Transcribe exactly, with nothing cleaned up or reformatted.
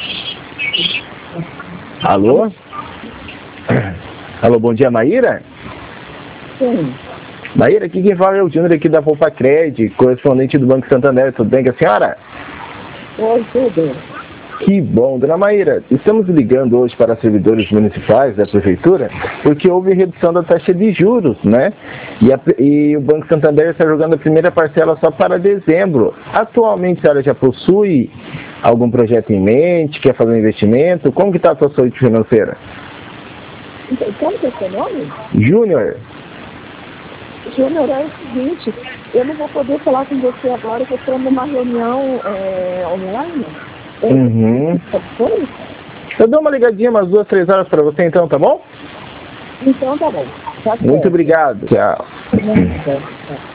Alô? Alô, bom dia, Maíra? Sim. Maíra, aqui quem fala é o Júnior aqui da Poupa-Cred, correspondente do Banco Santander. Tudo bem com a senhora? Oi, tudo. Que bom, dona Maíra. Estamos ligando hoje para servidores municipais da Prefeitura porque houve redução da taxa de juros, né? E, a, e o Banco Santander está jogando a primeira parcela só para dezembro. Atualmente, a senhora já possui algum projeto em mente? Quer fazer um investimento? Como que está a sua saúde financeira? Então, como que é seu nome? Júnior. Júnior, é o seguinte, eu não vou poder falar com você agora, que eu estou numa reunião é, online. Uhum. Foi? Eu dou uma ligadinha umas duas, três horas para você então, tá bom? Então tá bom. Tá Muito certo. obrigado. Tchau. Tá.